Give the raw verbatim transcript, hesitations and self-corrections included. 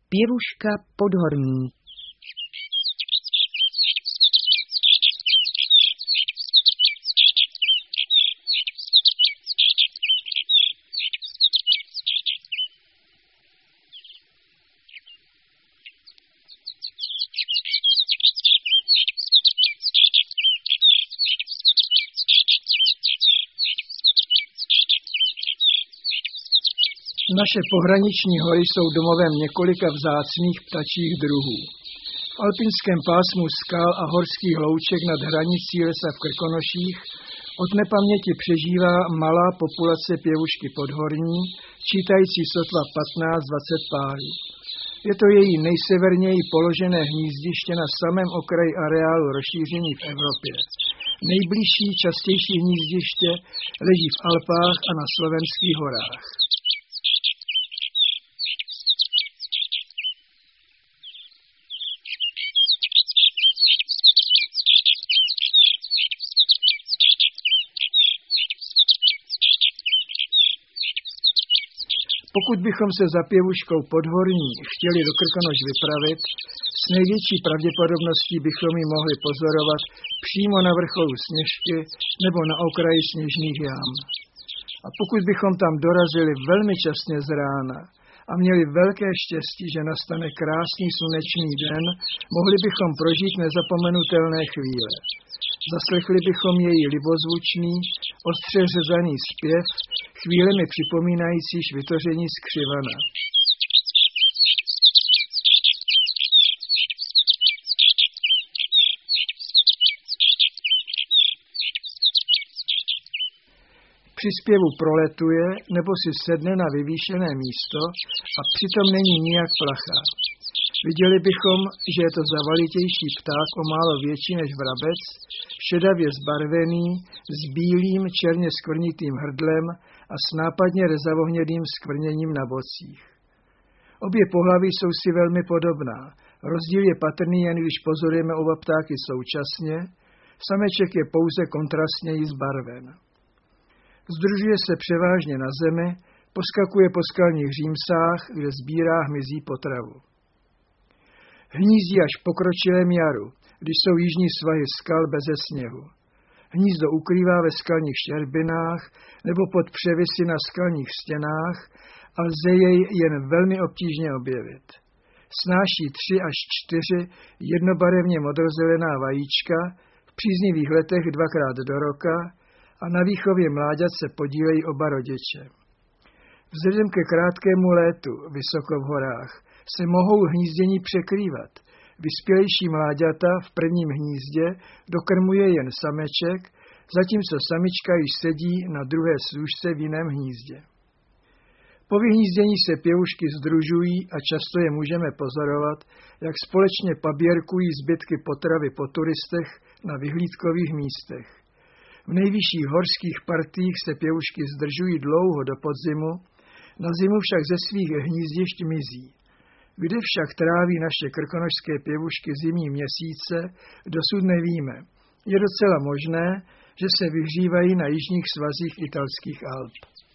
Pěvuška podhorní. Naše pohraniční hory jsou domovem několika vzácných ptačích druhů. V alpinském pásmu skal a horských louček nad hranicí lesa v Krkonoších od nepaměti přežívá malá populace pěvušky podhorní, čítající sotva patnáct dvacet párů. Je to její nejseverněji položené hnízdiště na samém okraji areálu rozšíření v Evropě. Nejbližší, častější hnízdiště leží v Alpách a na Slovenských horách. Pokud bychom se za pěvuškou podhorní chtěli do Krkonoš vypravit, s největší pravděpodobností bychom ji mohli pozorovat přímo na vrcholu Sněžky nebo na okraji sněžných jám. A pokud bychom tam dorazili velmi časně z rána a měli velké štěstí, že nastane krásný slunečný den, mohli bychom prožít nezapomenutelné chvíle. Zaslechli bychom její libozvučný, ostře řezaný zpěv, chvílemi připomínající švitoření skřivana. Při zpěvu proletuje nebo si sedne na vyvýšené místo a přitom není nijak plachá. Viděli bychom, že je to zavalitější pták o málo větší než vrabec, šedavě zbarvený, s bílým černě skvrnitým hrdlem a s nápadně rezavohnědým skvrněním na bocích. Obě pohlaví jsou si velmi podobná. Rozdíl je patrný, jen když pozorujeme oba ptáky současně, sameček je pouze kontrastněji zbarven. Združuje se převážně na zemi, poskakuje po skalních římsách, kde sbírá hmyzí potravu. Hnízdí až v pokročilém jaru, když jsou jižní svahy skal beze sněhu. Hnízdo ukrývá ve skalních štěrbinách nebo pod převisy na skalních stěnách a lze jej jen velmi obtížně objevit. Snáší tři až čtyři jednobarevně modrozelená vajíčka, v příznivých letech dvakrát do roka a na výchově mláďat se podílejí oba rodiče. Vzhledem ke krátkému létu vysoko v horách se mohou hnízdění překrývat. Vyspělejší mláďata v prvním hnízdě dokrmuje jen sameček, zatímco samička již sedí na druhé slůžce v jiném hnízdě. Po vyhnízdění se pěvušky sdružují a často je můžeme pozorovat, jak společně paběrkují zbytky potravy po turistech na vyhlídkových místech. V nejvyšších horských partiích se pěvušky zdržují dlouho do podzimu, na zimu však ze svých hnízdišť mizí. Kde však tráví naše krkonošské pěvušky zimní měsíce, dosud nevíme. Je docela možné, že se vyhřívají na jižních svazích italských Alp.